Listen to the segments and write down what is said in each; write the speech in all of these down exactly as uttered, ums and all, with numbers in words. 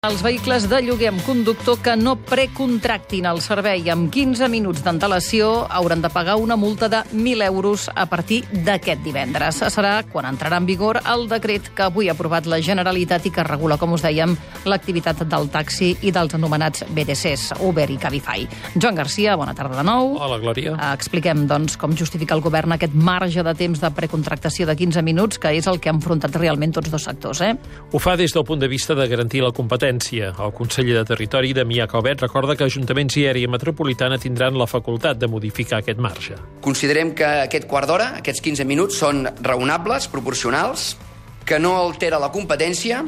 Els vehicles de lloguer amb conductor que no precontractin el servei amb quinze minuts d'antelació hauran de pagar una multa de mil euros a partir d'aquest divendres. Serà quan entrarà en vigor el decret que avui ha aprovat la Generalitat i que regula, com us dèiem, l'activitat del taxi i dels anomenats B T Cs, Uber i Cabify. Joan Garcia, bona tarda de nou. Hola, Glòria. Expliquem, doncs, com justifica el govern aquest marge de temps de precontractació de quinze minuts, que és el que han enfrontat realment tots dos sectors, eh? Ho fa des del punt de vista de garantir la competència. El conseller de Territori, Damià Calvet, recorda que ajuntaments i àrea metropolitana tindran la facultat de modificar aquest marge. Considerem que aquest quart d'hora, aquests quinze minuts, són raonables, proporcionals, que no altera la competència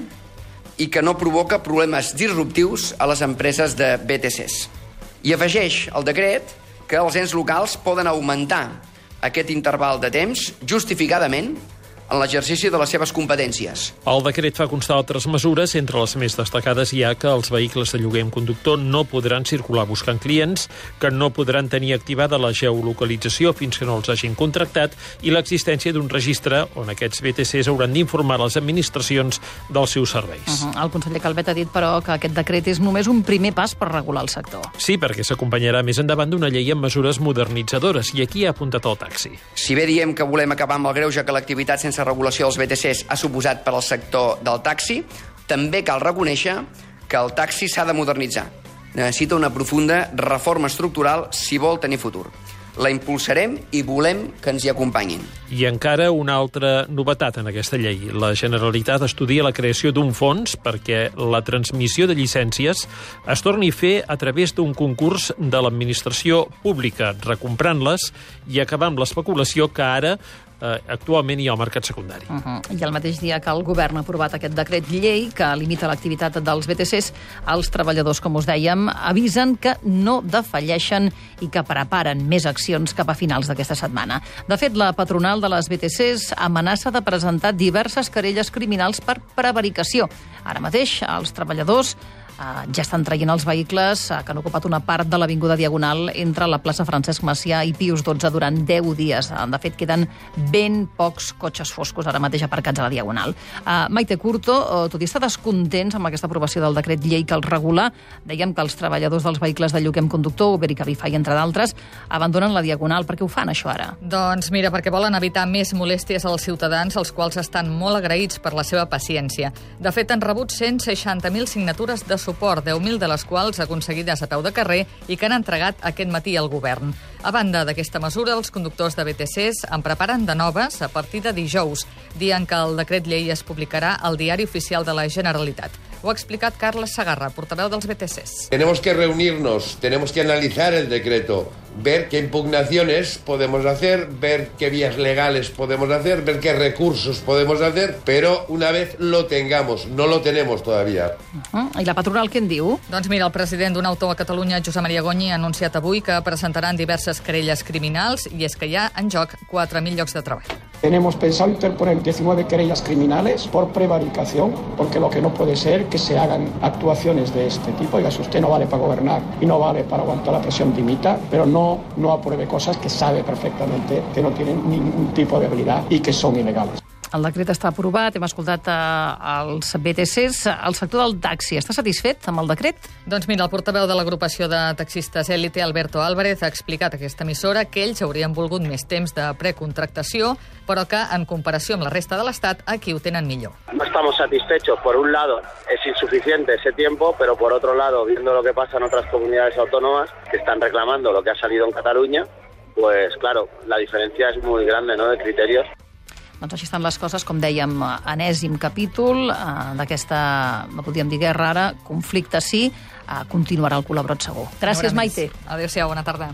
i que no provoca problemes disruptius a les empreses de B T Cs. I afegeix el decret que els ens locals poden augmentar aquest interval de temps justificadament en l'exercici de les seves competències. El decret fa constar altres mesures. Entre les més destacades hi ha que els vehicles de lloguer amb conductor no podran circular buscant clients, que no podran tenir activada la geolocalització fins que no els hagin contractat i l'existència d'un registre on aquests B T Cs hauran d'informar les administracions dels seus serveis. Uh -huh. El conseller Calvet ha dit, però, que aquest decret és només un primer pas per regular el sector. Sí, perquè s'acompanyarà més endavant d'una llei amb mesures modernitzadores, i aquí ha apuntat el taxi. Si bé diem que volem acabar amb el greuge que l'activitat sense regulació dels B T Cs ha suposat per al sector del taxi, també cal reconèixer que el taxi s'ha de modernitzar. Necessita una profunda reforma estructural si vol tenir futur. La impulsarem i volem que ens hi acompanyin. I encara una altra novetat en aquesta llei. La Generalitat estudia la creació d'un fons perquè la transmissió de llicències es torni a fer a través d'un concurs de l'administració pública, recomprant-les i acabar amb l'especulació que ara eh, actualment hi ha al mercat secundari. Uh -huh. I el mateix dia que el govern ha aprovat aquest decret llei que limita l'activitat dels B T Cs, els treballadors, com us dèiem, avisen que no defalleixen i que preparen més accions cap a finals d'aquesta setmana. De fet, la patronal de les B T Cs amenaça de presentar diverses querelles criminals per prevaricació. Ara mateix, els treballadors Uh, ja estan traient els vehicles uh, que han ocupat una part de l'Avinguda Diagonal entre la plaça Francesc Macià i Pius dotze durant deu dies. Uh, de fet, queden ben pocs cotxes foscos ara mateix aparcats a la Diagonal. Uh, Maite Curto, uh, tot i estar descontents amb aquesta aprovació del decret llei que els regula, dèiem que els treballadors dels vehicles de lloguer amb conductor, Uber i Cabify, entre d'altres, abandonen la Diagonal. Per què ho fan, això, ara? Doncs mira, perquè volen evitar més molèsties als ciutadans, els quals estan molt agraïts per la seva paciència. De fet, han rebut cent seixanta mil signatures de suport, deu mil de les quals aconseguides a peu de carrer i que han entregat aquest matí al govern. A banda d'aquesta mesura, els conductors de B T Cs en preparen de noves a partir de dijous, dient que el decret llei es publicarà al Diari Oficial de la Generalitat. Ho ha explicat Carles Sagarra, portaveu dels B T Cs. Tenemos que reunirnos, tenemos que analizar el decreto, ver qué impugnaciones podemos hacer, ver qué vías legales podemos hacer, ver qué recursos podemos hacer, pero una vez lo tengamos, no lo tenemos todavía. Uh-huh. I la patronal què en diu? Doncs mira, el president d'un autor a Catalunya, Josep Maria Goñi, ha anunciat avui que presentaran diverses querelles criminals i és que hi ha en joc quatre mil llocs de treball. Tenemos pensado interponer diecinueve querellas criminales por prevaricación, porque lo que no puede ser que se hagan actuaciones de este tipo. Oiga, si usted no vale para gobernar y no vale para aguantar la presión, dimita, pero no, no apruebe cosas que sabe perfectamente que no tienen ningún tipo de habilidad y que son ilegales. El decret està aprovat, hem escoltat eh, els B T Cs. El sector del taxi està satisfet amb el decret? Doncs mira, el portaveu de l'agrupació de taxistes Élite, Alberto Álvarez, ha explicat a aquesta emissora que ells haurien volgut més temps de precontractació, però que, en comparació amb la resta de l'Estat, aquí ho tenen millor. No estamos satisfechos. Por un lado, es insuficiente ese tiempo, pero por otro lado, viendo lo que pasa en otras comunidades autónomas que están reclamando lo que ha salido en Cataluña, pues claro, la diferencia es muy grande, ¿no?, de criterios. Doncs així estan les coses, com dèiem, enèsim capítol eh, d'aquesta, no podríem dir guerra ara, conflicte sí, eh, continuarà el col·laborat segur. Gràcies, Maite. Adéu-siau, bona tarda.